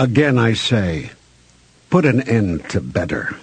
Again I say, put an end to better.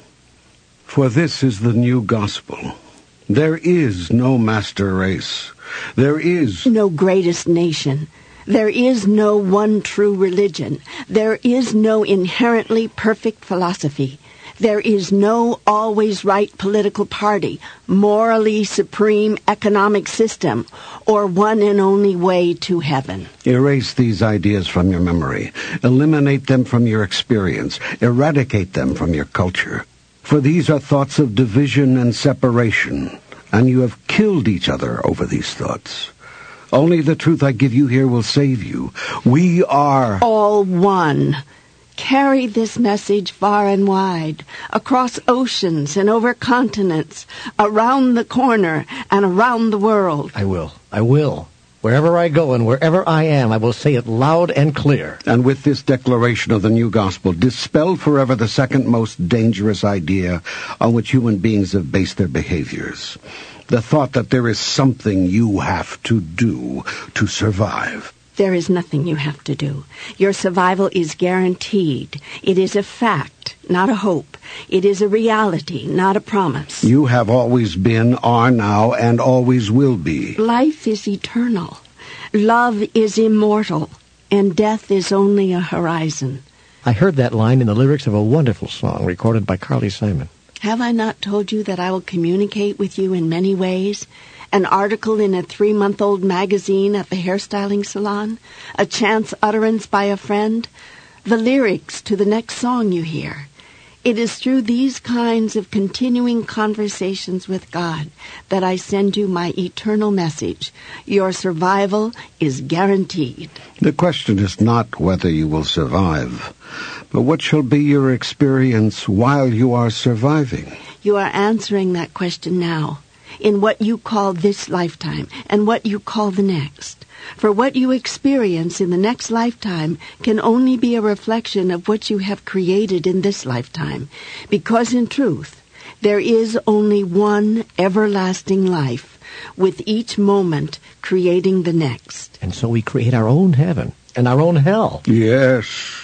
For this is the new gospel. There is no master race. There is no greatest nation. There is no one true religion. There is no inherently perfect philosophy. There is no always right political party, morally supreme economic system, or one and only way to heaven. Erase these ideas from your memory. Eliminate them from your experience. Eradicate them from your culture. For these are thoughts of division and separation, and you have killed each other over these thoughts. Only the truth I give you here will save you. We are all one. Carry this message far and wide, across oceans and over continents, around the corner and around the world. I will. Wherever I go and wherever I am, I will say it loud and clear. And with this declaration of the new gospel, dispel forever the second most dangerous idea on which human beings have based their behaviors. The thought that there is something you have to do to survive. There is nothing you have to do. Your survival is guaranteed. It is a fact, not a hope. It is a reality, not a promise. You have always been, are now, and always will be. Life is eternal. Love is immortal. And death is only a horizon. I heard that line in the lyrics of a wonderful song recorded by Carly Simon. Have I not told you that I will communicate with you in many ways? An article in a 3-month-old magazine at the hairstyling salon? A chance utterance by a friend? The lyrics to the next song you hear? It is through these kinds of continuing conversations with God that I send you my eternal message. Your survival is guaranteed. The question is not whether you will survive, but what shall be your experience while you are surviving? You are answering that question now, in what you call this lifetime and what you call the next. For what you experience in the next lifetime can only be a reflection of what you have created in this lifetime, because in truth, there is only one everlasting life, with each moment creating the next. And so we create our own heaven and our own hell. Yes,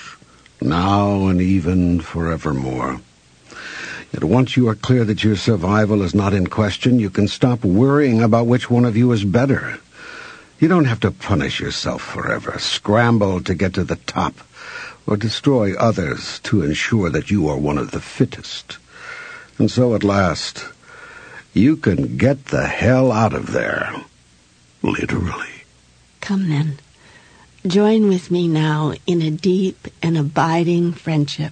now and even forevermore. Yet once you are clear that your survival is not in question, you can stop worrying about which one of you is better. You don't have to punish yourself forever, scramble to get to the top, or destroy others to ensure that you are one of the fittest. And so at last, you can get the hell out of there. Literally. Come then. Join with me now in a deep and abiding friendship.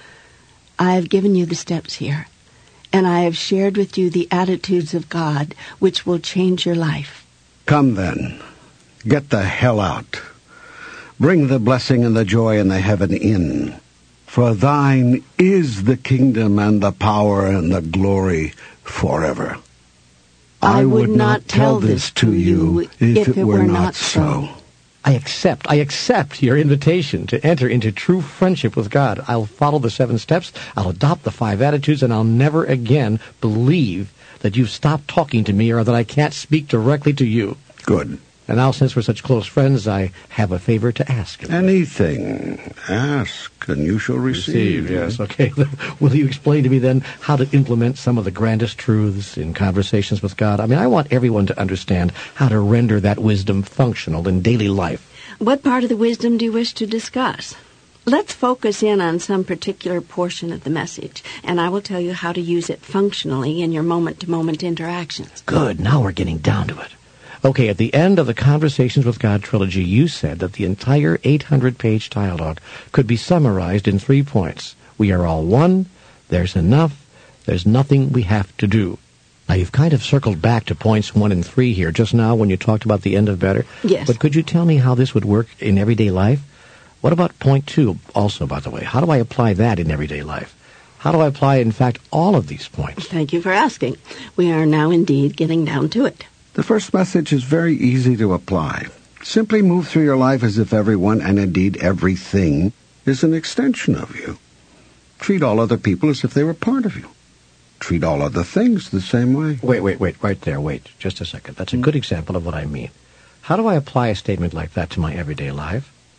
I have given you the steps here, and I have shared with you the attitudes of God which will change your life. Come then. Get the hell out. Bring the blessing and the joy and the heaven in. For thine is the kingdom and the power and the glory forever. I would not tell this to you if it were not so. I accept your invitation to enter into true friendship with God. I'll follow the 7 steps, I'll adopt the 5 attitudes, and I'll never again believe that you've stopped talking to me or that I can't speak directly to you. Good. And now, since we're such close friends, I have a favor to ask. Anything. Ask, and you shall receive. Yes, okay. Will you explain to me then how to implement some of the grandest truths in conversations with God? I mean, I want everyone to understand how to render that wisdom functional in daily life. What part of the wisdom do you wish to discuss? Let's focus in on some particular portion of the message, and I will tell you how to use it functionally in your moment-to-moment interactions. Good. Now we're getting down to it. Okay, at the end of the Conversations with God trilogy, you said that the entire 800-page dialogue could be summarized in 3 points. We are all one, there's enough, there's nothing we have to do. Now, you've kind of circled back to points 1 and 3 here just now when you talked about the end of better. Yes. But could you tell me how this would work in everyday life? What about point 2 also, by the way? How do I apply that in everyday life? How do I apply, in fact, all of these points? Thank you for asking. We are now indeed getting down to it. The first message is very easy to apply. Simply move through your life as if everyone, and indeed everything, is an extension of you. Treat all other people as if they were part of you. Treat all other things the same way. Wait, right there, wait, just a second. That's a good example of what I mean. How do I apply a statement like that to my everyday life?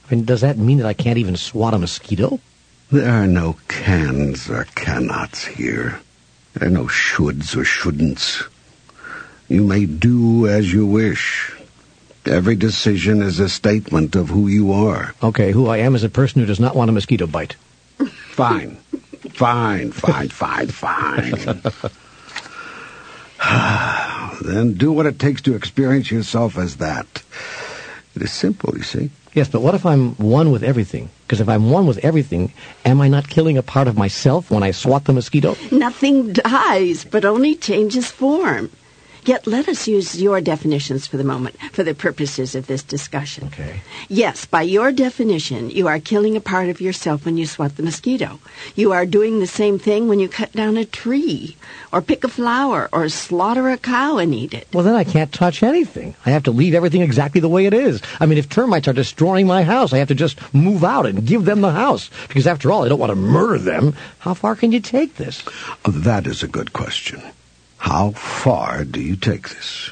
I mean, does that mean that I can't even swat a mosquito? There are no cans or cannots here. There are no shoulds or shouldn'ts. You may do as you wish. Every decision is a statement of who you are. Okay, who I am is a person who does not want a mosquito bite. Fine. Fine. Then do what it takes to experience yourself as that. It is simple, you see. Yes, but what if I'm one with everything? Because if I'm one with everything, am I not killing a part of myself when I swat the mosquito? Nothing dies, but only changes form. Yet let us use your definitions for the moment, for the purposes of this discussion. Okay. Yes, by your definition, you are killing a part of yourself when you swat the mosquito. You are doing the same thing when you cut down a tree, or pick a flower, or slaughter a cow and eat it. Well, then I can't touch anything. I have to leave everything exactly the way it is. I mean, if termites are destroying my house, I have to just move out and give them the house. Because after all, I don't want to murder them. How far can you take this? That is a good question. How far do you take this?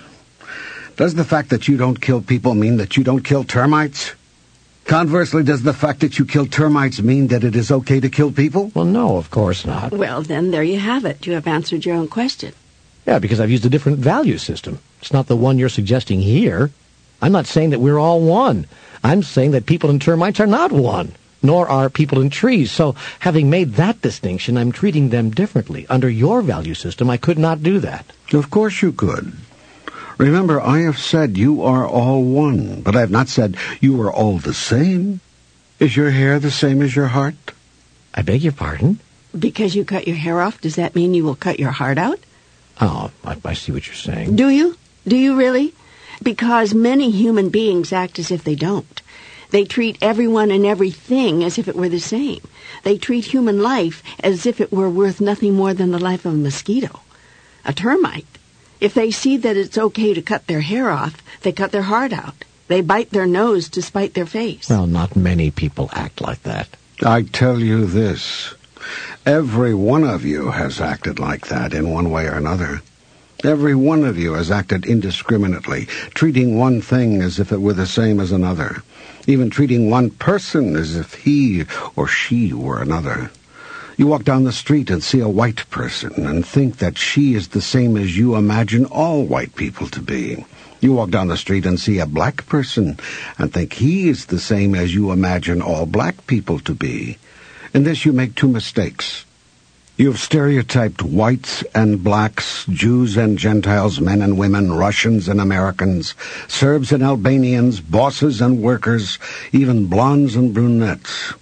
Does the fact that you don't kill people mean that you don't kill termites? Conversely, does the fact that you kill termites mean that it is okay to kill people? Well, no, of course not. Well, then, there you have it. You have answered your own question. Yeah, because I've used a different value system. It's not the one you're suggesting here. I'm not saying that we're all one. I'm saying that people and termites are not one, nor are people and trees. So, having made that distinction, I'm treating them differently. Under your value system, I could not do that. Of course you could. Remember, I have said you are all one, but I have not said you are all the same. Is your hair the same as your heart? I beg your pardon? Because you cut your hair off, does that mean you will cut your heart out? Oh, I see what you're saying. Do you? Do you really? Because many human beings act as if they don't. They treat everyone and everything as if it were the same. They treat human life as if it were worth nothing more than the life of a mosquito. A termite. If they see that it's okay to cut their hair off, they cut their heart out. They bite their nose to spite their face. Well, not many people act like that. I tell you this. Every one of you has acted like that in one way or another. Every one of you has acted indiscriminately, treating one thing as if it were the same as another. Even treating one person as if he or she were another. You walk down the street and see a white person and think that she is the same as you imagine all white people to be. You walk down the street and see a black person and think he is the same as you imagine all black people to be. In this you make two mistakes. You have stereotyped whites and blacks, Jews and Gentiles, men and women, Russians and Americans, Serbs and Albanians, bosses and workers, even blondes and brunettes.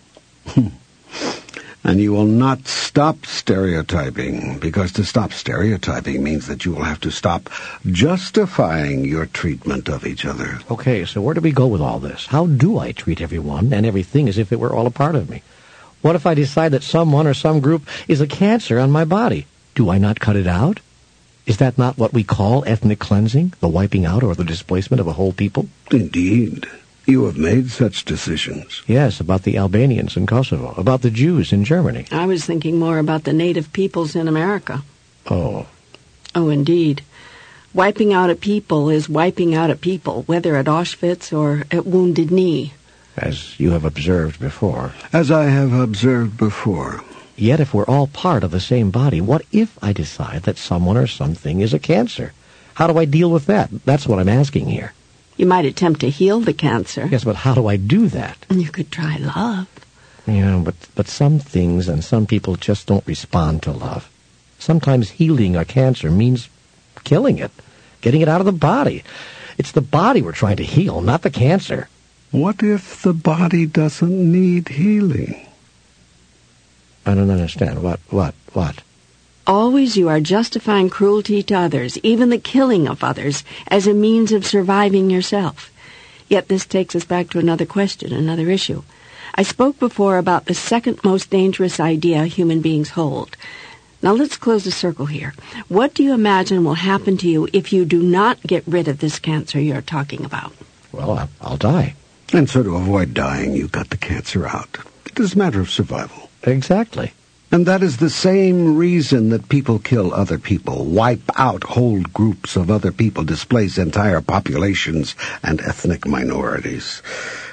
And you will not stop stereotyping, because to stop stereotyping means that you will have to stop justifying your treatment of each other. Okay, so where do we go with all this? How do I treat everyone and everything as if it were all a part of me? What if I decide that someone or some group is a cancer on my body? Do I not cut it out? Is that not what we call ethnic cleansing, the wiping out or the displacement of a whole people? Indeed. You have made such decisions. Yes, about the Albanians in Kosovo, about the Jews in Germany. I was thinking more about the native peoples in America. Oh. Oh, indeed. Wiping out a people is wiping out a people, whether at Auschwitz or at Wounded Knee. As you have observed before. As I have observed before. Yet if we're all part of the same body, what if I decide that someone or something is a cancer? How do I deal with that? That's what I'm asking here. You might attempt to heal the cancer. Yes, but how do I do that? You could try love. Yeah, but some things and some people just don't respond to love. Sometimes healing a cancer means killing it, getting it out of the body. It's the body we're trying to heal, not the cancer. What if the body doesn't need healing? I don't understand. What? Always you are justifying cruelty to others, even the killing of others, as a means of surviving yourself. Yet this takes us back to another question, another issue. I spoke before about the second most dangerous idea human beings hold. Now let's close the circle here. What do you imagine will happen to you if you do not get rid of this cancer you're talking about? Well, I'll die. And so to avoid dying, you cut the cancer out. It is a matter of survival. Exactly. And that is the same reason that people kill other people, wipe out whole groups of other people, displace entire populations and ethnic minorities.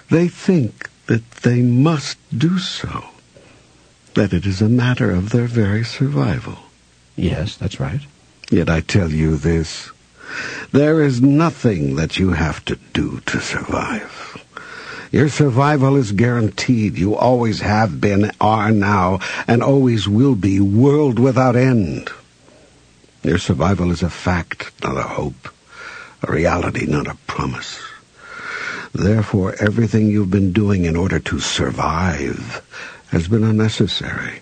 They think that they must do so, that it is a matter of their very survival. Yes, that's right. Yet I tell you this, there is nothing that you have to do to survive. Your survival is guaranteed. You always have been, are now, and always will be, world without end. Your survival is a fact, not a hope, a reality, not a promise. Therefore, everything you've been doing in order to survive has been unnecessary.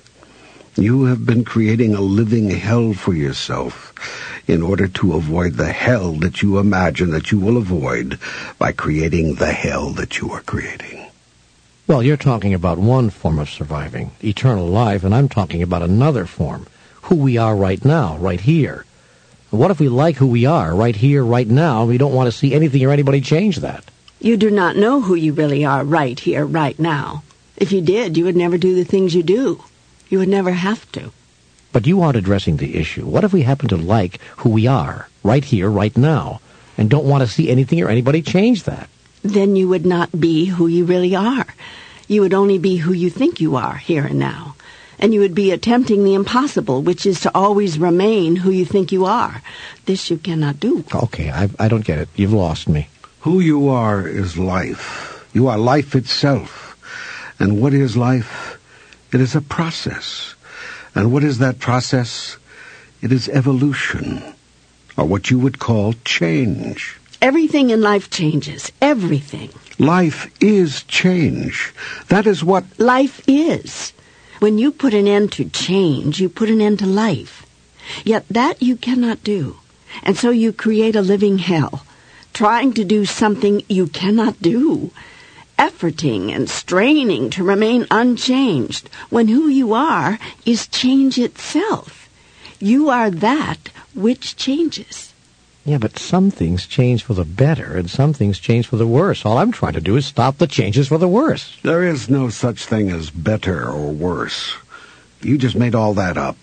You have been creating a living hell for yourself in order to avoid the hell that you imagine that you will avoid by creating the hell that you are creating. Well, you're talking about one form of surviving, eternal life, and I'm talking about another form, who we are right now, right here. What if we like who we are right here, right now, and we don't want to see anything or anybody change that? You do not know who you really are right here, right now. If you did, you would never do the things you do. You would never have to. But you aren't addressing the issue. What if we happen to like who we are, right here, right now, and don't want to see anything or anybody change that? Then you would not be who you really are. You would only be who you think you are, here and now. And you would be attempting the impossible, which is to always remain who you think you are. This you cannot do. Okay, I don't get it. You've lost me. Who you are is life. You are life itself. And what is life? It is a process. And what is that process? It is evolution, or what you would call change. Everything in life changes. Everything. Life is change. That is what life is. When you put an end to change, you put an end to life. Yet that you cannot do. And so you create a living hell, trying to do something you cannot do, efforting and straining to remain unchanged, when who you are is change itself. You are that which changes. Yeah, but some things change for the better, and some things change for the worse. All I'm trying to do is stop the changes for the worse. There is no such thing as better or worse. You just made all that up.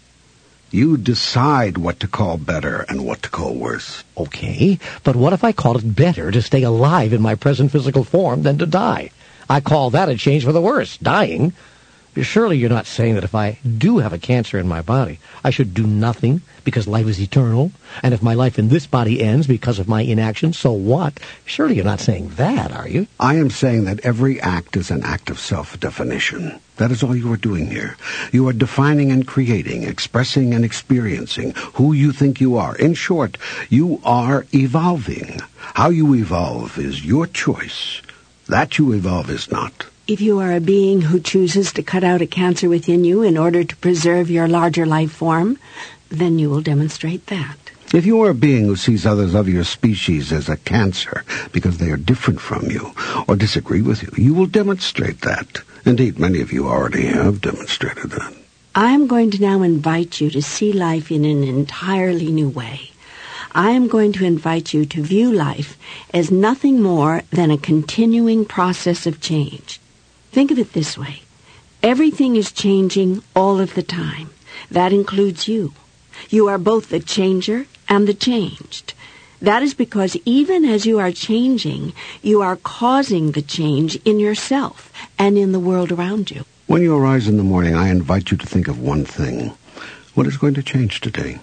You decide what to call better and what to call worse. Okay, but what if I call it better to stay alive in my present physical form than to die? I call that a change for the worse, dying. Surely you're not saying that if I do have a cancer in my body, I should do nothing because life is eternal, and if my life in this body ends because of my inaction, so what? Surely you're not saying that, are you? I am saying that every act is an act of self-definition. That is all you are doing here. You are defining and creating, expressing and experiencing who you think you are. In short, you are evolving. How you evolve is your choice. That you evolve is not. If you are a being who chooses to cut out a cancer within you in order to preserve your larger life form, then you will demonstrate that. If you are a being who sees others of your species as a cancer because they are different from you or disagree with you, you will demonstrate that. Indeed, many of you already have demonstrated that. I am going to now invite you to see life in an entirely new way. I am going to invite you to view life as nothing more than a continuing process of change. Think of it this way. Everything is changing all of the time. That includes you. You are both the changer and the changed. That is because even as you are changing, you are causing the change in yourself and in the world around you. When you arise in the morning, I invite you to think of one thing. What is going to change today?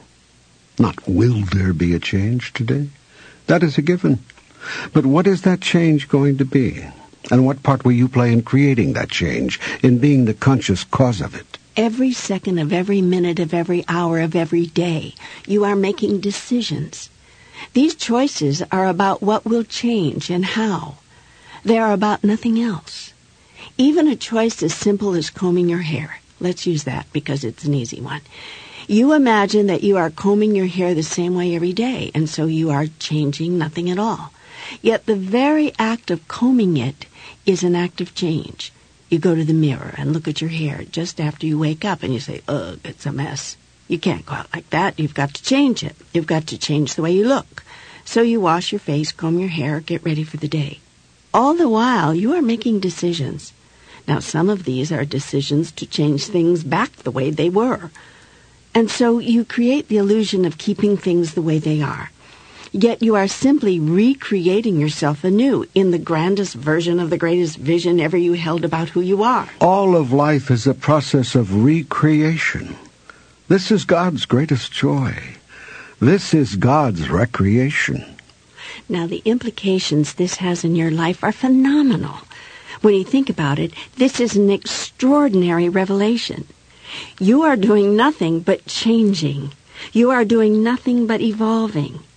Not will there be a change today? That is a given. But what is that change going to be? And what part will you play in creating that change, in being the conscious cause of it? Every second of every minute of every hour of every day, you are making decisions. These choices are about what will change and how. They are about nothing else. Even a choice as simple as combing your hair. Let's use that because it's an easy one. You imagine that you are combing your hair the same way every day, and so you are changing nothing at all. Yet the very act of combing it is an act of change. You go to the mirror and look at your hair just after you wake up and you say, ugh, it's a mess. You can't go out like that. You've got to change it. You've got to change the way you look. So you wash your face, comb your hair, get ready for the day. All the while, you are making decisions. Now, some of these are decisions to change things back the way they were. And so you create the illusion of keeping things the way they are. Yet you are simply recreating yourself anew in the grandest version of the greatest vision ever you held about who you are. All of life is a process of recreation. This is God's greatest joy. This is God's recreation. Now, the implications this has in your life are phenomenal. When you think about it, this is an extraordinary revelation. You are doing nothing but changing. You are doing nothing but evolving.